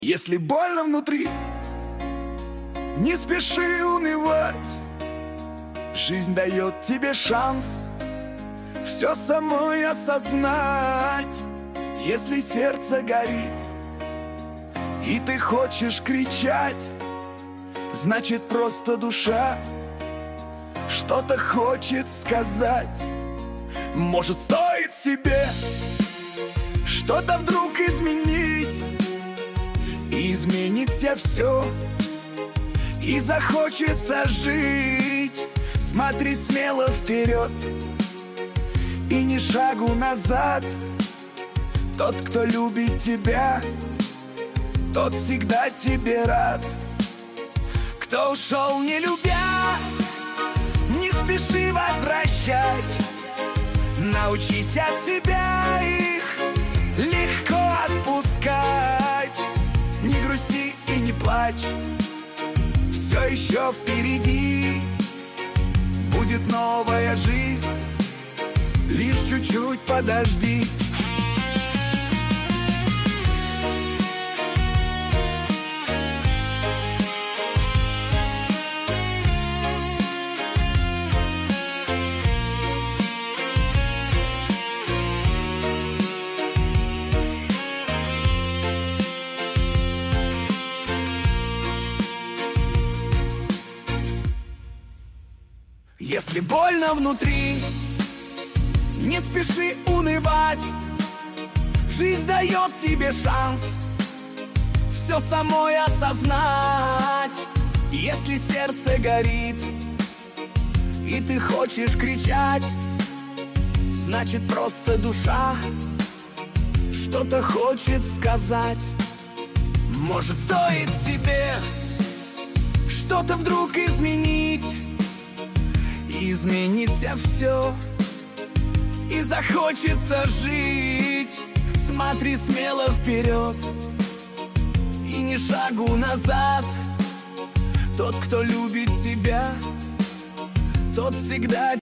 Если больно внутри, не спеши унывать. Жизнь дает тебе шанс все самой осознать. Если сердце горит, и ты хочешь кричать, значит, просто душа что-то хочет сказать. Может, стоит себе что-то вдруг изменить, и изменится все, и захочется жить. Смотри смело вперед и ни шагу назад. Тот, кто любит тебя, тот всегда тебе рад. Кто ушел, не любя, не спеши возвращать. Научись от себя их легко отпускать. Не грусти и не плачь, все еще впереди будет новая жизнь, лишь чуть-чуть подожди. Если больно внутри, не спеши унывать. Жизнь дает тебе шанс все самой осознать. Если сердце горит, и ты хочешь кричать, значит, просто душа что-то хочет сказать. Может, стоит себе что-то вдруг изменить, и изменится все, и захочется жить. Смотри смело вперед и ни шагу назад. Тот, кто любит тебя, тот всегда